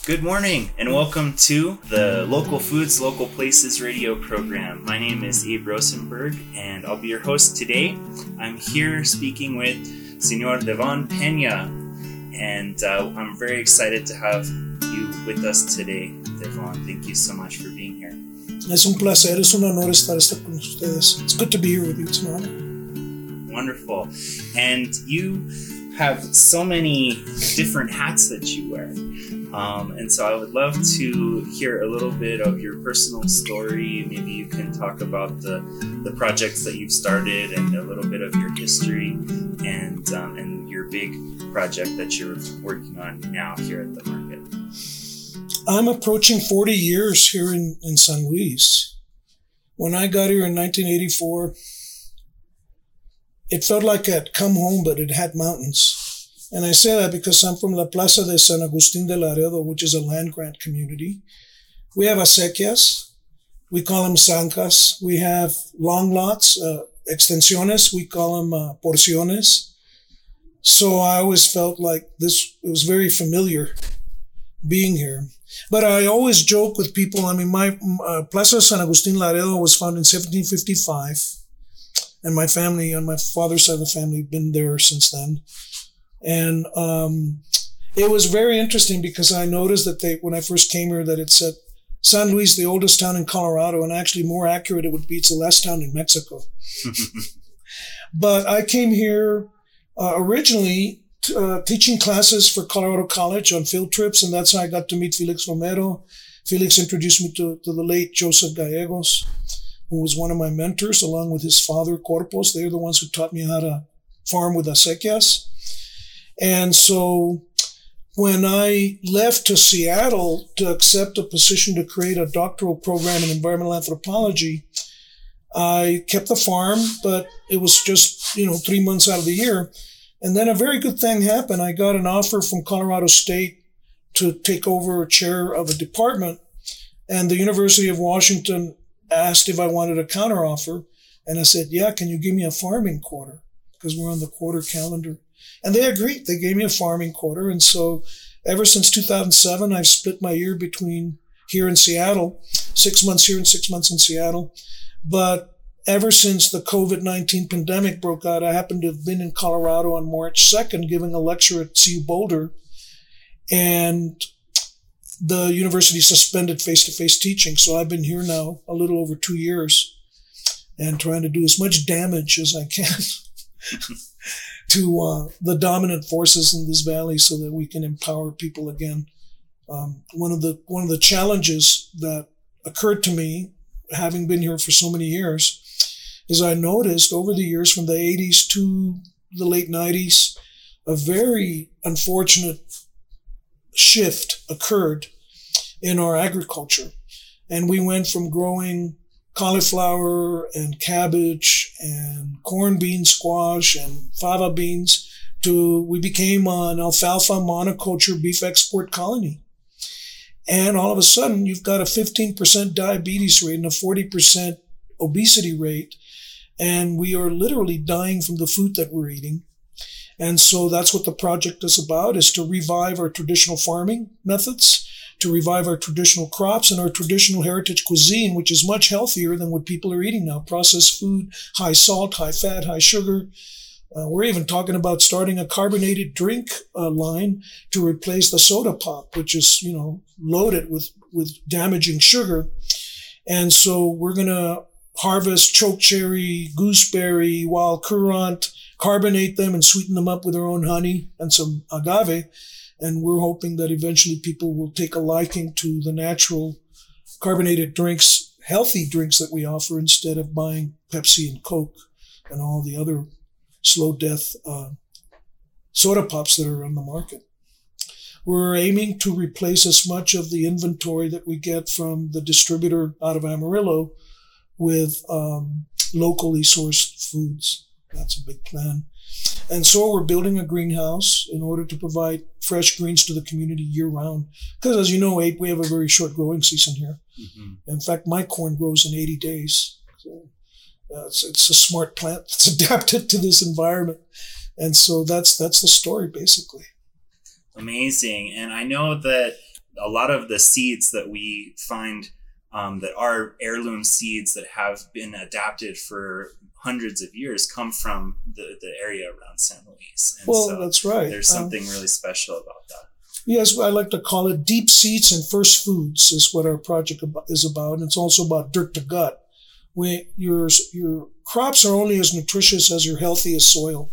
Good morning and welcome to the Local Foods, Local Places radio program. My name is Abe Rosenberg and I'll be your host today. I'm here speaking with Senor Devon Pena and I'm very excited to have you with us today, Devon. Thank you so much for being here. Es un placer, es un honor estar con ustedes. It's good to be here with you. It's an honor. Wonderful. And you have so many different hats that you wear. And so I would love to hear a little bit of your personal story. Maybe you can talk about the projects that you've started and a little bit of your history and your big project that you're working on now here at the market. I'm approaching 40 years here in San Luis. When I got here in 1984, it felt like I'd come home, but it had mountains. And I say that because I'm from La Plaza de San Agustín de Laredo, which is a land grant community. We have acequias. We call them zancas. We have long lots, extensiones. We call them porciones. So I always felt like it was very familiar being here. But I always joke with people. I mean, my Plaza de San Agustín Laredo was founded in 1755. And my family, on my father's side of the family, been there since then. And it was very interesting because I noticed that when I first came here, that it said San Luis, the oldest town in Colorado, and actually more accurate, it would be it's the last town in Mexico. But I came here originally teaching classes for Colorado College on field trips, and that's how I got to meet Felix Romero. Felix introduced me to the late Joseph Gallegos, who was one of my mentors, along with his father, Corpus. They're the ones who taught me how to farm with acequias. And so when I left to Seattle to accept a position to create a doctoral program in environmental anthropology, I kept the farm, but it was just, 3 months out of the year. And then a very good thing happened. I got an offer from Colorado State to take over a chair of a department. And the University of Washington asked if I wanted a counteroffer. And I said, yeah, can you give me a farming quarter? Because we're on the quarter calendar. And they agreed. They gave me a farming quarter. And so ever since 2007, I've split my year between here and Seattle, 6 months here and 6 months in Seattle. But ever since the COVID-19 pandemic broke out, I happened to have been in Colorado on March 2nd, giving a lecture at CU Boulder. And the university suspended face-to-face teaching. So I've been here now a little over 2 years and trying to do as much damage as I can to the dominant forces in this valley so that we can empower people again. One of the challenges that occurred to me, having been here for so many years, is I noticed over the years from the 80s to the late 90s, a very unfortunate shift occurred in our agriculture. And we went from growing cauliflower and cabbage and corn bean squash and fava beans to we became an alfalfa monoculture beef export colony. And all of a sudden, you've got a 15% diabetes rate and a 40% obesity rate. And we are literally dying from the food that we're eating. And so that's what the project is about, is to revive our traditional farming methods, to revive our traditional crops and our traditional heritage cuisine, which is much healthier than what people are eating now. Processed food, high salt, high fat, high sugar. We're even talking about starting a carbonated drink line to replace the soda pop, which is, loaded with damaging sugar. And so we're going to harvest chokecherry, gooseberry, wild currant, carbonate them and sweeten them up with our own honey and some agave. And we're hoping that eventually people will take a liking to the natural carbonated drinks, healthy drinks that we offer instead of buying Pepsi and Coke and all the other slow death soda pops that are on the market. We're aiming to replace as much of the inventory that we get from the distributor out of Amarillo with locally sourced foods. That's a big plan. And so we're building a greenhouse in order to provide fresh greens to the community year round. Because as you know, Abe, we have a very short growing season here. Mm-hmm. In fact, my corn grows in 80 days. So it's a smart plant that's adapted to this environment. And so that's the story, basically. Amazing. And I know that a lot of the seeds that we find that are heirloom seeds that have been adapted for hundreds of years come from the area around San Luis. And well, so that's right. There's something really special about that. Yes, I like to call it deep seeds and first foods is what our project is about. And it's also about dirt to gut. Your crops are only as nutritious as your healthiest soil.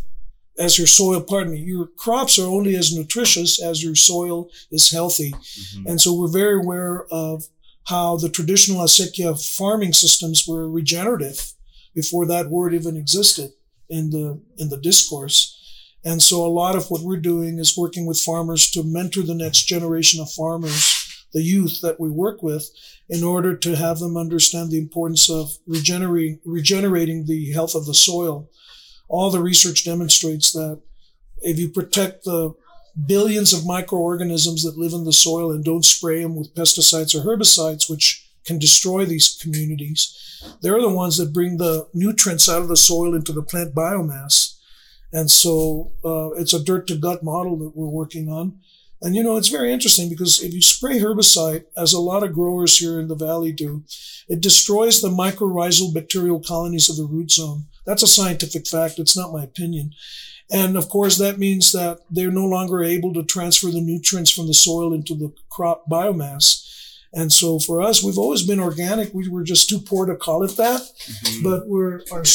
Your crops are only as nutritious as your soil is healthy. Mm-hmm. And so we're very aware of how the traditional acequia farming systems were regenerative before that word even existed in the discourse. And so a lot of what we're doing is working with farmers to mentor the next generation of farmers, the youth that we work with, in order to have them understand the importance of regenerating the health of the soil. All the research demonstrates that if you protect the billions of microorganisms that live in the soil and don't spray them with pesticides or herbicides, which can destroy these communities, they're the ones that bring the nutrients out of the soil into the plant biomass. And so it's a dirt to gut model that we're working on. And, it's very interesting because if you spray herbicide, as a lot of growers here in the valley do, it destroys the mycorrhizal bacterial colonies of the root zone. That's a scientific fact. It's not my opinion. And of course, that means that they're no longer able to transfer the nutrients from the soil into the crop biomass. And so for us, we've always been organic. We were just too poor to call it that. Mm-hmm. But our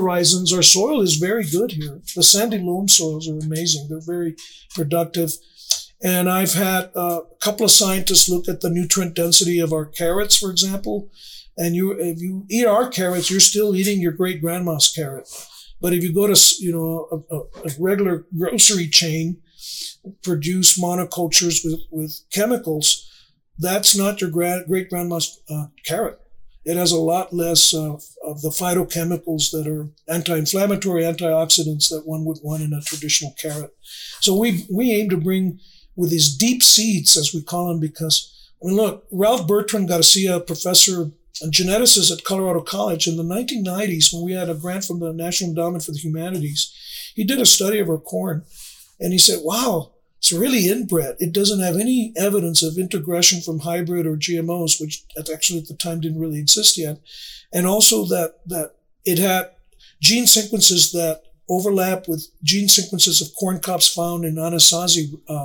soil is very good here. The sandy loam soils are amazing. They're very productive. And I've had a couple of scientists look at the nutrient density of our carrots, for example. And if you eat our carrots, you're still eating your great grandma's carrot. But if you go to, a regular grocery chain, produce monocultures with chemicals, that's not your great grandma's carrot. It has a lot less of the phytochemicals that are anti-inflammatory, antioxidants that one would want in a traditional carrot. So we aim to bring with these deep seeds, as we call them, because, look, Ralph Bertrand Garcia, professor and geneticist at Colorado College in the 1990s, when we had a grant from the National Endowment for the Humanities, he did a study of our corn. And he said, wow, it's really inbred. It doesn't have any evidence of integration from hybrid or GMOs, which actually at the time didn't really exist yet. And also that it had gene sequences that overlap with gene sequences of corn cobs found in Anasazi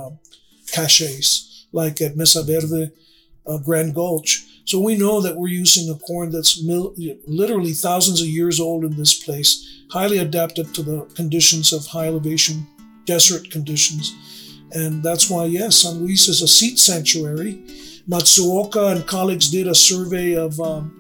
caches, like at Mesa Verde, Grand Gulch. So we know that we're using a corn that's literally thousands of years old in this place, highly adapted to the conditions of high elevation desert conditions. And that's why, yes, San Luis is a seed sanctuary. Matsuoka and colleagues did a survey of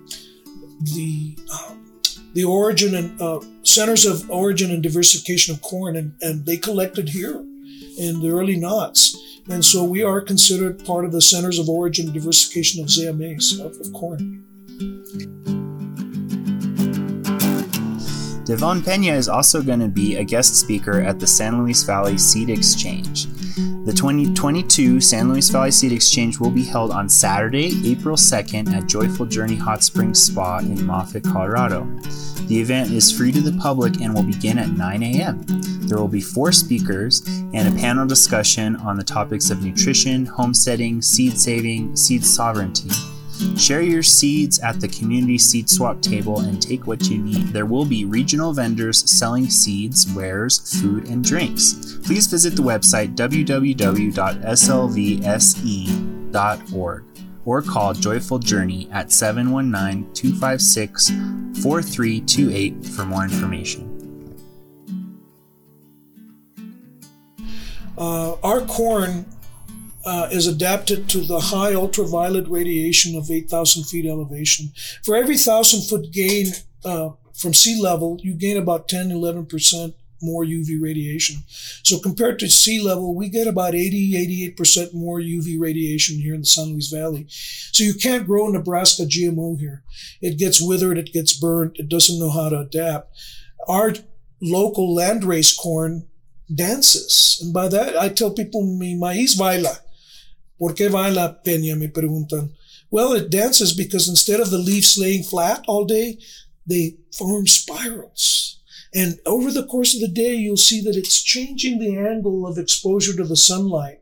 the origin and centers of origin and diversification of corn, and they collected here in the early noughts. And so we are considered part of the centers of origin and diversification of Zea mays, of corn. Devon Pena is also going to be a guest speaker at the San Luis Valley Seed Exchange. The 2022 San Luis Valley Seed Exchange will be held on Saturday, April 2nd at Joyful Journey Hot Springs Spa in Moffett, Colorado. The event is free to the public and will begin at 9 a.m. There will be 4 speakers and a panel discussion on the topics of nutrition, homesteading, seed saving, seed sovereignty. Share your seeds at the community seed swap table and take what you need. There will be regional vendors selling seeds, wares, food, and drinks. Please visit the website www.slvse.org or call Joyful Journey at 719-256-4328 for more information. Our corn is adapted to the high ultraviolet radiation of 8,000 feet elevation. For every 1,000-foot gain from sea level, you gain about 10-11% more UV radiation. So compared to sea level, we get about 88% more UV radiation here in the San Luis Valley. So you can't grow Nebraska GMO here. It gets withered, it gets burnt, it doesn't know how to adapt. Our local landrace corn dances. And by that, I tell people, mi maíz baila. ¿Por qué baila, Peña? Me preguntan. Well, it dances because instead of the leaves laying flat all day, they form spirals. And over the course of the day, you'll see that it's changing the angle of exposure to the sunlight,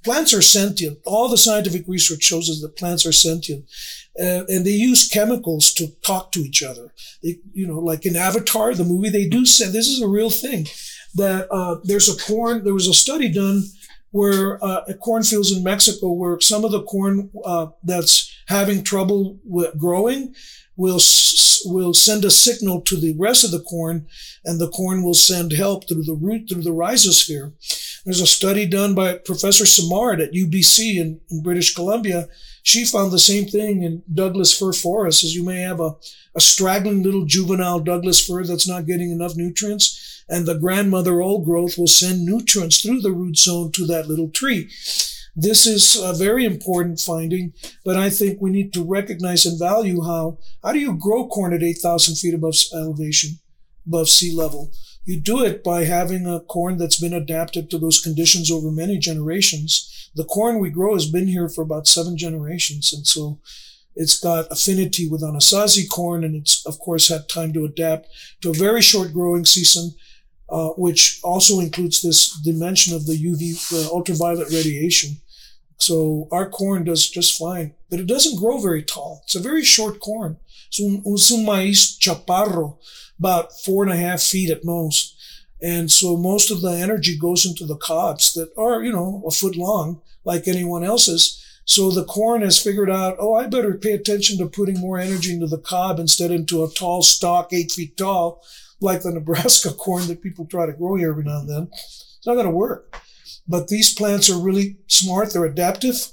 plants are sentient. All the scientific research shows us that plants are sentient. And they use chemicals to talk to each other. Like in Avatar, the movie, they do say, this is a real thing, that there was a study done where cornfields in Mexico, where some of the corn that's having trouble with growing will send a signal to the rest of the corn, and the corn will send help through the root, through the rhizosphere. There's a study done by Professor Simard at UBC in British Columbia. She found the same thing in Douglas fir forests, as you may have a straggling little juvenile Douglas fir that's not getting enough nutrients, and the grandmother old growth will send nutrients through the root zone to that little tree. This is a very important finding, but I think we need to recognize and value how do you grow corn at 8,000 feet above elevation, above sea level? You do it by having a corn that's been adapted to those conditions over many generations. The corn we grow has been here for about 7 generations, and so it's got affinity with Anasazi corn, and it's, of course, had time to adapt to a very short growing season, which also includes this dimension of the UV, ultraviolet radiation. So our corn does just fine, but it doesn't grow very tall. It's a very short corn. It's un maíz chaparro, about 4.5 feet at most. And so most of the energy goes into the cobs that are, a foot long, like anyone else's. So the corn has figured out, I better pay attention to putting more energy into the cob instead into a tall stalk, 8 feet tall, like the Nebraska corn that people try to grow here every now and then. It's not going to work. But these plants are really smart. They're adaptive.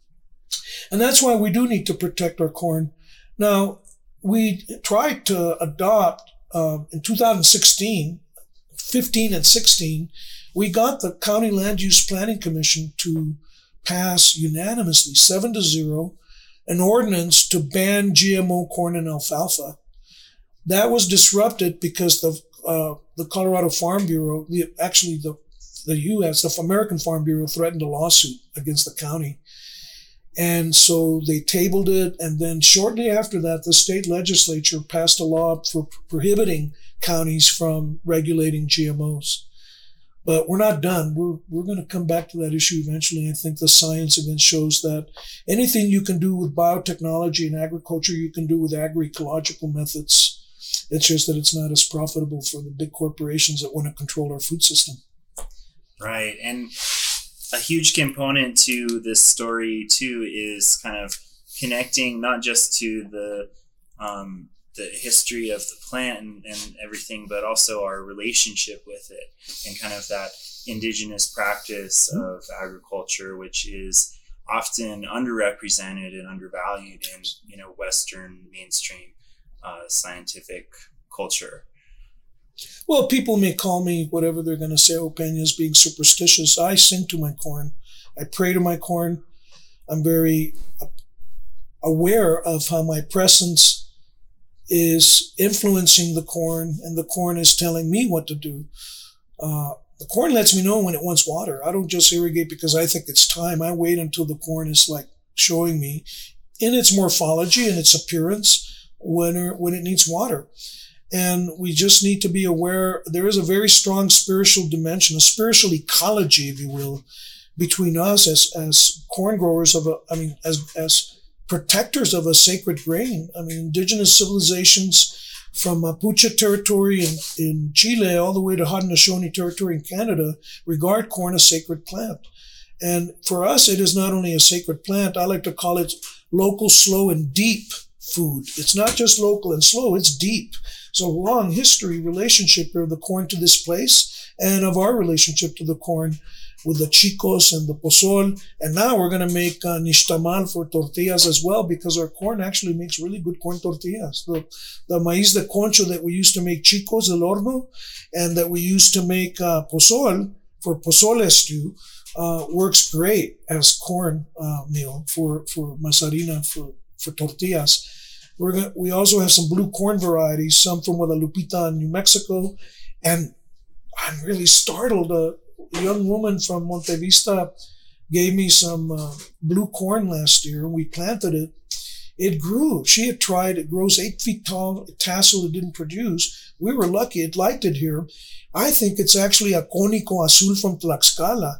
And that's why we do need to protect our corn. Now, we tried to adopt, in 2016, 15 and 16, we got the County Land Use Planning Commission to pass unanimously, 7-0, an ordinance to ban GMO corn and alfalfa. That was disrupted because the Colorado Farm Bureau, the U.S., the American Farm Bureau, threatened a lawsuit against the county. And so they tabled it. And then shortly after that, the state legislature passed a law for prohibiting counties from regulating GMOs. But we're not done. We're going to come back to that issue eventually. I think the science again shows that anything you can do with biotechnology and agriculture, you can do with agroecological methods. It's just that it's not as profitable for the big corporations that want to control our food system. Right. And a huge component to this story, too, is kind of connecting not just to the history of the plant and everything, but also our relationship with it and kind of that indigenous practice of agriculture, which is often underrepresented and undervalued in, Western mainstream scientific culture. Well, people may call me whatever they're going to say, Peña's being superstitious. I sing to my corn. I pray to my corn. I'm very aware of how my presence is influencing the corn, and the corn is telling me what to do. The corn lets me know when it wants water. I don't just irrigate because I think it's time. I wait until the corn is like showing me in its morphology and its appearance when it needs water. And we just need to be aware there is a very strong spiritual dimension, a spiritual ecology, if you will, between us as corn growers as protectors of a sacred grain. Indigenous civilizations from Mapuche territory in Chile all the way to Haudenosaunee territory in Canada regard corn a sacred plant. And for us, it is not only a sacred plant. I like to call it local, slow, and deep food. It's not just local and slow, it's deep. So long history relationship of the corn to this place and of our relationship to the corn with the chicos and the pozol. And now we're going to make nixtamal for tortillas as well, because our corn actually makes really good corn tortillas. The maíz de concho that we used to make chicos del horno and that we used to make pozol for pozole stew works great as corn meal for masarina, for tortillas. We also have some blue corn varieties, some from Guadalupita in New Mexico. And I'm really startled. A young woman from Monte Vista gave me some blue corn last year, and we planted it. It grew. She had tried. It grows 8 feet tall. A tassel it didn't produce. We were lucky. It liked it here. I think it's actually a cónico azul from Tlaxcala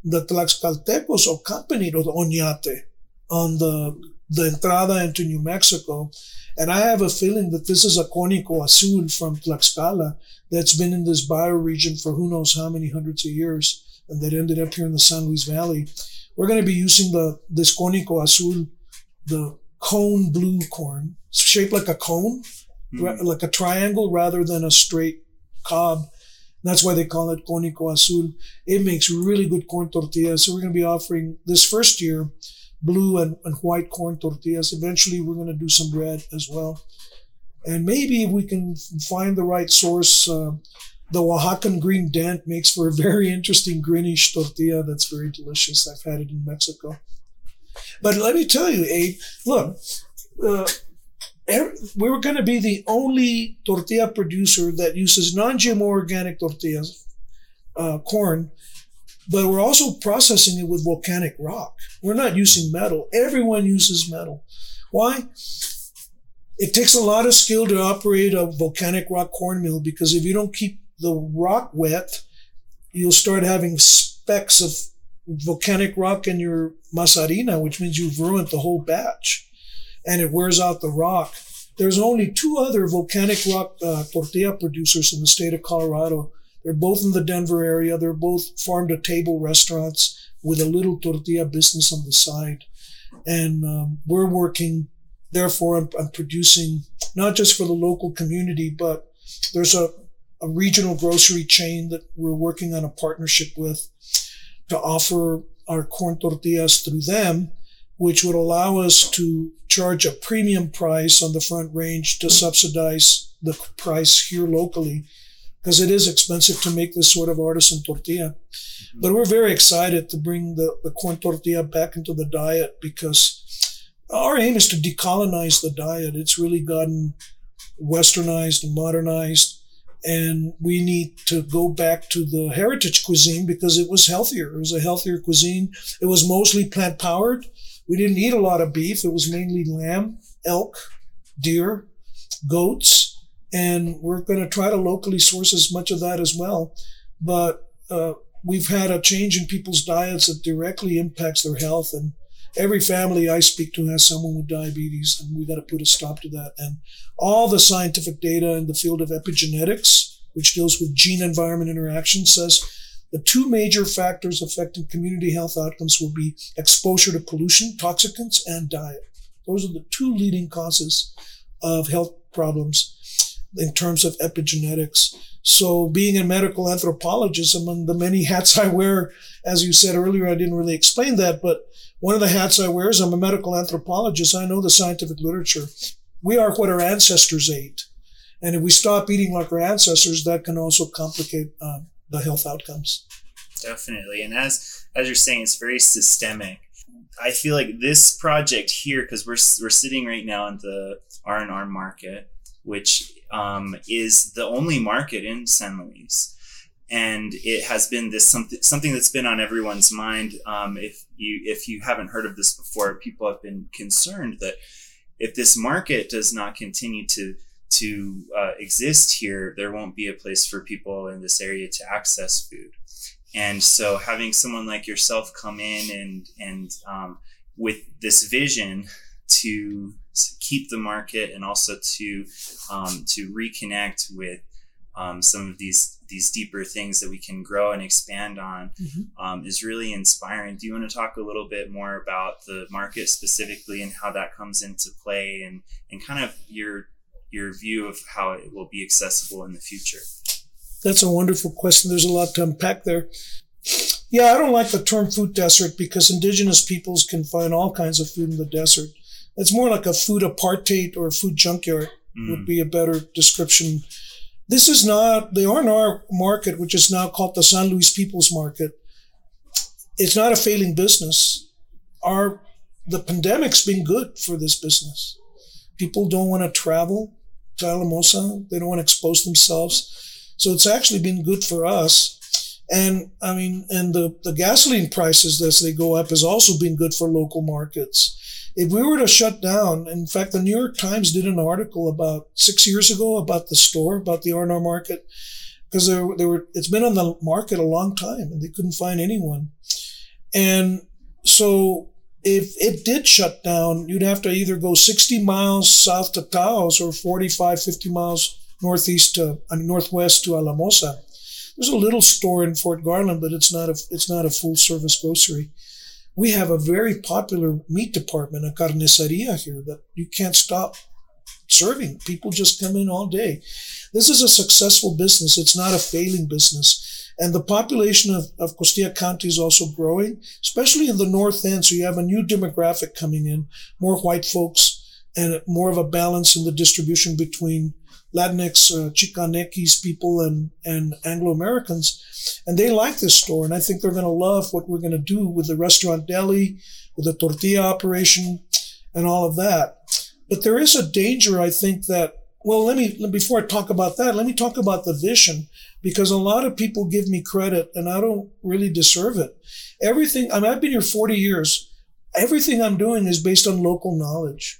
the Tlaxcaltecos accompanied Oñate on the entrada into New Mexico. And I have a feeling that this is a Cónico Azul from Tlaxcala that's been in this bioregion for who knows how many hundreds of years, and that ended up here in the San Luis Valley. We're going to be using this Cónico Azul, the cone blue corn, shaped like a cone, like a triangle rather than a straight cob. That's why they call it Cónico Azul. It makes really good corn tortillas. So we're going to be offering this first year blue and white corn tortillas. Eventually, we're going to do some red as well. And maybe if we can find the right source, the Oaxacan green dent makes for a very interesting greenish tortilla that's very delicious. I've had it in Mexico. But let me tell you, Abe, look, we're going to be the only tortilla producer that uses non-GMO organic tortillas, corn, but we're also processing it with volcanic rock. We're not using metal. Everyone uses metal. Why? It takes a lot of skill to operate a volcanic rock corn mill, because if you don't keep the rock wet, you'll start having specks of volcanic rock in your masarina, which means you've ruined the whole batch, and it wears out the rock. There's only 2 other volcanic rock tortilla producers in the state of Colorado. They're both in the Denver area. They're both farm-to-table restaurants with a little tortilla business on the side. And we're working, therefore, I'm producing not just for the local community, but there's a regional grocery chain that we're working on a partnership with to offer our corn tortillas through them, which would allow us to charge a premium price on the Front Range to subsidize the price here locally, because it is expensive to make this sort of artisan tortilla. But we're very excited to bring the corn tortilla back into the diet, because our aim is to decolonize the diet. It's really gotten westernized and modernized, and we need to go back to the heritage cuisine because it was healthier. It was a healthier cuisine. It was mostly plant-powered. We didn't eat a lot of beef. It was mainly lamb, elk, deer, goats, and we're going to try to locally source as much of that as well. But we've had a change in people's diets that directly impacts their health, and every family I speak to has someone with diabetes, and we got to put a stop to that. And all the scientific data in the field of epigenetics, which deals with gene-environment interaction, says the 2 major factors affecting community health outcomes will be exposure to pollution, toxicants, and diet. Those are the 2 leading causes of health problems in terms of epigenetics. So being a medical anthropologist, among the many hats I wear, as you said earlier, I didn't really explain that, but one of the hats I wear is I'm a medical anthropologist. I know the scientific literature. We are what our ancestors ate. And if we stop eating like our ancestors, that can also complicate the health outcomes. Definitely. And as you're saying, it's very systemic. I feel like this project here, because we're sitting right now in the R&R market, which is the only market in San Luis. And it has been this something that's been on everyone's mind. If you haven't heard of this before, people have been concerned that if this market does not continue to exist here, there won't be a place for people in this area to access food. And so having someone like yourself come in and with this vision to keep the market and also to reconnect with some of these deeper things that we can grow and expand on is really inspiring. Do you want to talk a little bit more about the market specifically and how that comes into play and kind of your view of how it will be accessible in the future? That's a wonderful question. There's a lot to unpack there. Yeah, I don't like the term food desert because indigenous peoples can find all kinds of food in the desert. It's more like a food apartheid or a food junkyard would be a better description. This is not the R&R market, which is now called the San Luis People's Market. It's not a failing business. The pandemic's been good for this business. People don't want to travel to Alamosa. They don't want to expose themselves. So it's actually been good for us. And I mean, and the gasoline prices as they go up has also been good for local markets. If we were to shut down, in fact, the New York Times did an article about 6 years ago about the store, about the R&R market, because it's been on the market a long time and they couldn't find anyone. And so if it did shut down, you'd have to either go 60 miles south to Taos or 45, 50 miles northwest to Alamosa. There's a little store in Fort Garland, but it's not a full service grocery. We have a very popular meat department, a carniceria here that you can't stop serving. People just come in all day. This is a successful business. It's not a failing business. And the population of Costilla County is also growing, especially in the north end. So you have a new demographic coming in, more white folks, and more of a balance in the distribution between Latinx, Chicanx people and Anglo-Americans. And they like this store. And I think they're going to love what we're going to do with the restaurant deli, with the tortilla operation, and all of that. But there is a danger, I think, that, well, before I talk about that, let me talk about the vision, because a lot of people give me credit and I don't really deserve it. I've been here 40 years. Everything I'm doing is based on local knowledge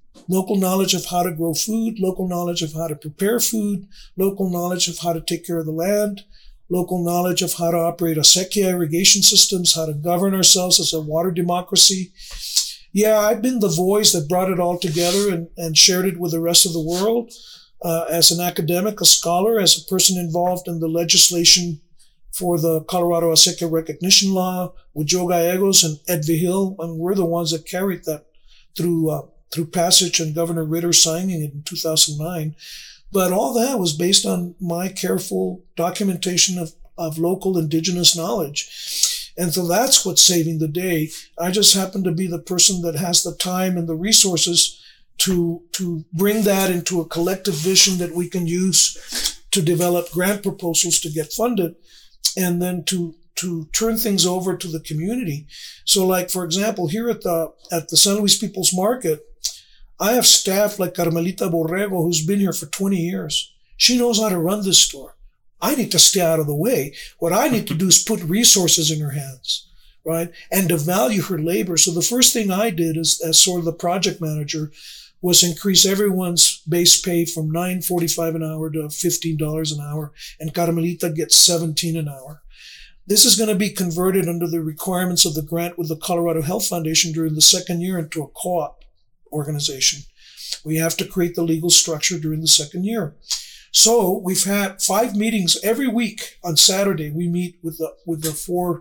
of how to grow food, local knowledge of how to prepare food, local knowledge of how to take care of the land, local knowledge of how to operate acequia irrigation systems, how to govern ourselves as a water democracy. Yeah, I've been the voice that brought it all together and shared it with the rest of the world. As an academic, a scholar, as a person involved in the legislation for the Colorado Acequia Recognition Law with Joe Gallegos and Ed Vigil, and we're the ones that carried that through passage and Governor Ritter signing it in 2009. But all that was based on my careful documentation of local indigenous knowledge. And so that's what's saving the day. I just happen to be the person that has the time and the resources to bring that into a collective vision that we can use to develop grant proposals to get funded, and then to turn things over to the community. So like, for example, here at the San Luis People's Market, I have staff like Carmelita Borrego, who's been here for 20 years. She knows how to run this store. I need to stay out of the way. What I need to do is put resources in her hands, right? And to value her labor. So the first thing I did as sort of the project manager was increase everyone's base pay from $9.45 an hour to $15 an hour. And Carmelita gets $17 an hour. This is going to be converted under the requirements of the grant with the Colorado Health Foundation during the second year into a co-op organization. We have to create the legal structure during the second year. So we've had 5 meetings every week. On Saturday, we meet with the 4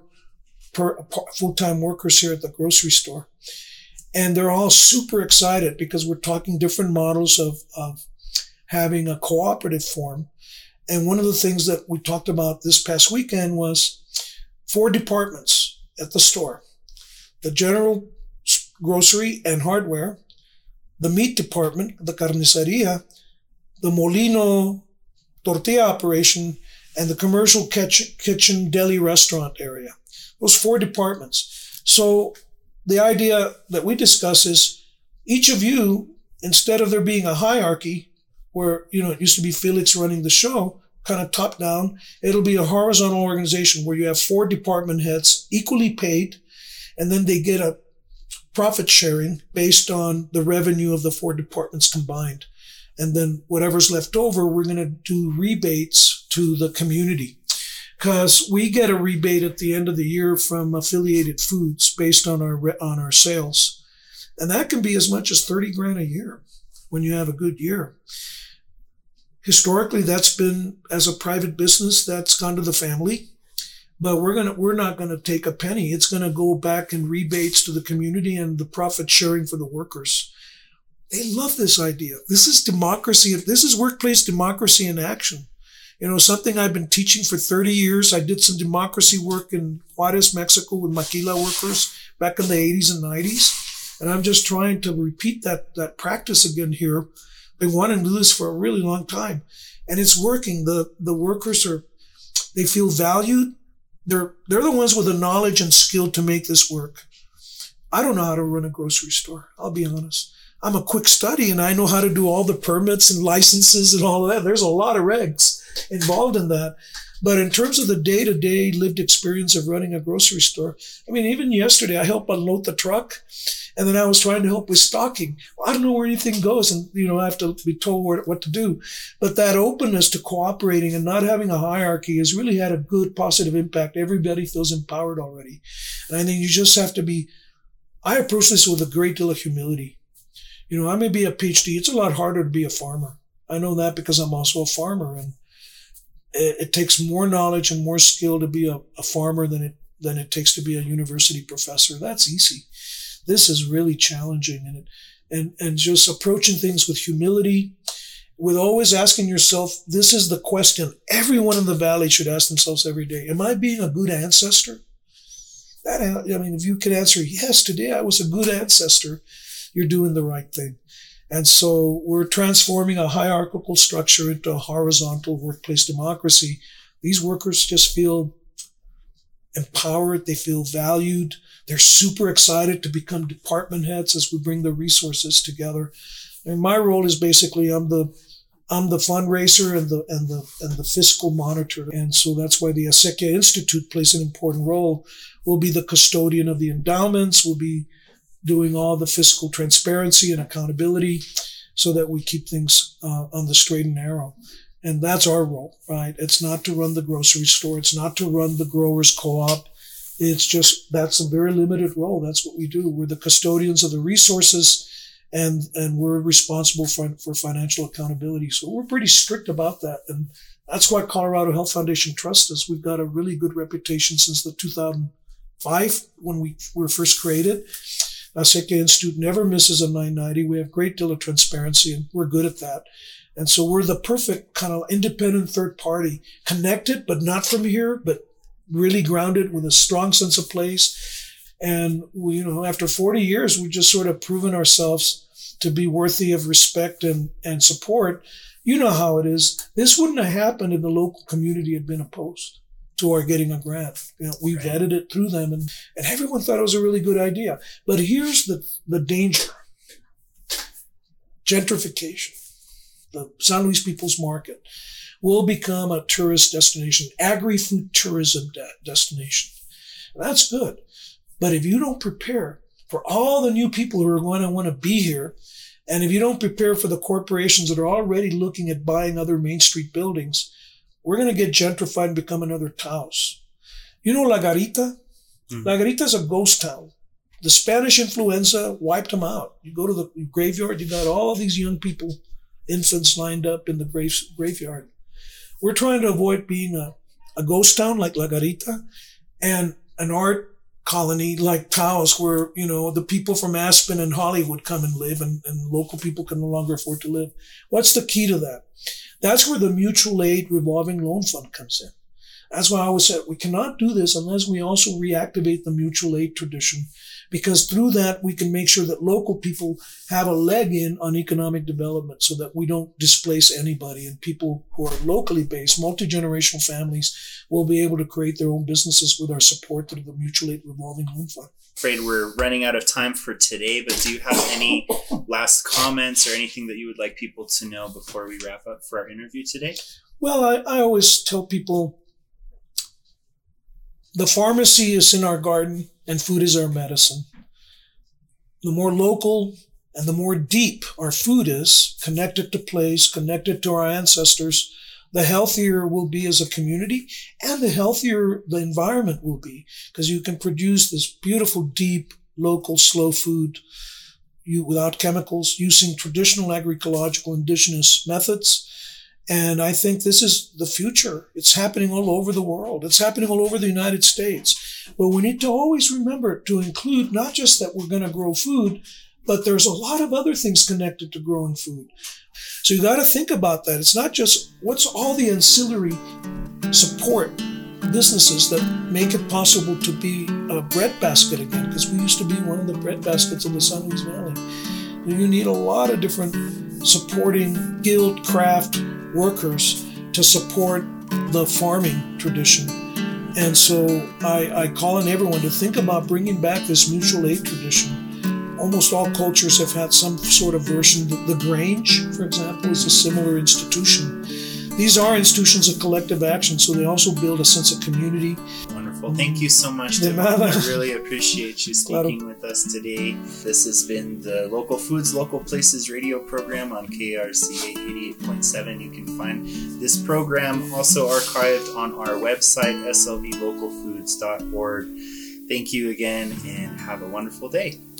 full-time workers here at the grocery store. And they're all super excited because we're talking different models of having a cooperative form. And one of the things that we talked about this past weekend was 4 departments at the store: the general grocery and hardware, the meat department, the carniceria, the molino tortilla operation, and the commercial kitchen deli restaurant area. Those 4 departments. So the idea that we discuss is each of you, instead of there being a hierarchy where, it used to be Felix running the show, kind of top down, it'll be a horizontal organization where you have 4 department heads equally paid, and then they get a profit sharing based on the revenue of the 4 departments combined. And then whatever's left over, we're going to do rebates to the community, because we get a rebate at the end of the year from Affiliated Foods based on our sales. And that can be as much as $30,000 a year when you have a good year. Historically, that's been, as a private business, that's gone to the family. But we're not going to take a penny. It's going to go back in rebates to the community and the profit sharing for the workers. They love this idea. This is democracy. This is workplace democracy in action. Something I've been teaching for 30 years. I did some democracy work in Juarez, Mexico with maquila workers back in the 80s and 90s. And I'm just trying to repeat that practice again here. Been wanting to do this for a really long time. And it's working. The workers they feel valued. They're the ones with the knowledge and skill to make this work. I don't know how to run a grocery store. I'll be honest. I'm a quick study and I know how to do all the permits and licenses and all of that. There's a lot of regs involved in that. But in terms of the day-to-day lived experience of running a grocery store, I mean, even yesterday I helped unload the truck and then I was trying to help with stocking. Well, I don't know where anything goes and, I have to be told what to do. But that openness to cooperating and not having a hierarchy has really had a good positive impact. Everybody feels empowered already. And I think you just have to I approach this with a great deal of humility. I may be a PhD. It's a lot harder to be a farmer. I know that because I'm also a farmer, and it takes more knowledge and more skill to be a farmer than it takes to be a university professor. That's easy. This is really challenging, and just approaching things with humility, with always asking yourself, this is the question everyone in the valley should ask themselves every day. Am I being a good ancestor? If you can answer yes, today I was a good ancestor, you're doing the right thing. And so we're transforming a hierarchical structure into a horizontal workplace democracy. These workers just feel empowered. They feel valued. They're super excited to become department heads as we bring the resources together. And my role is basically I'm the fundraiser and the fiscal monitor. And so that's why the Acequia Institute plays an important role. We'll be the custodian of the endowments. We'll be doing all the fiscal transparency and accountability so that we keep things on the straight and narrow. And that's our role, right? It's not to run the grocery store. It's not to run the growers co-op. It's just, that's a very limited role. That's what we do. We're the custodians of the resources, and we're responsible for financial accountability. So we're pretty strict about that. And that's why Colorado Health Foundation trusts us. We've got a really good reputation since the 2005 when we were first created. Acequia Institute never misses a 990. We have a great deal of transparency, and we're good at that. And so we're the perfect kind of independent third party, connected, but not from here, but really grounded with a strong sense of place. And we, after 40 years, we've just sort of proven ourselves to be worthy of respect and support. You know how it is. This wouldn't have happened if the local community had been opposed to our getting a grant. We vetted it through them, and everyone thought it was a really good idea. But here's the danger. Gentrification. The San Luis People's Market will become a tourist destination, agri-food tourism destination. And that's good. But if you don't prepare for all the new people who are going to want to be here, and if you don't prepare for the corporations that are already looking at buying other Main Street buildings, we're going to get gentrified and become another Taos. You know La Garita? Mm-hmm. La Garita is a ghost town. The Spanish influenza wiped them out. You go to the graveyard, you got all these young people, infants lined up in the graveyard. We're trying to avoid being a ghost town like La Garita and an art colony like Taos, where, the people from Aspen and Hollywood come and live, and local people can no longer afford to live. What's the key to that? That's where the mutual aid revolving loan fund comes in. That's why I always said we cannot do this unless we also reactivate the mutual aid tradition, because through that we can make sure that local people have a leg in on economic development so that we don't displace anybody, and people who are locally based, multi-generational families, will be able to create their own businesses with our support through the mutual aid revolving loan fund. Afraid we're running out of time for today, but do you have any last comments or anything that you would like people to know before we wrap up for our interview today? Well, I always tell people the pharmacy is in our garden and food is our medicine. The more local and the more deep our food is, connected to place, connected to our ancestors, the healthier we'll be as a community, and the healthier the environment will be, because you can produce this beautiful, deep, local, slow food without chemicals, using traditional agroecological indigenous methods. And I think this is the future. It's happening all over the world. It's happening all over the United States. But we need to always remember to include not just that we're going to grow food, but there's a lot of other things connected to growing food. So you got to think about that. It's not just what's all the ancillary support businesses that make it possible to be a breadbasket again, because we used to be one of the breadbaskets in the San Luis Valley. You need a lot of different supporting guild craft workers to support the farming tradition. And so I call on everyone to think about bringing back this mutual aid tradition. Almost all cultures have had some sort of version. The Grange, for example, is a similar institution. These are institutions of collective action, so they also build a sense of community. Wonderful. Thank you so much, Tim. I really appreciate you speaking with us today. This has been the Local Foods, Local Places radio program on KRCA 88.7. You can find this program also archived on our website, slvlocalfoods.org. Thank you again, and have a wonderful day.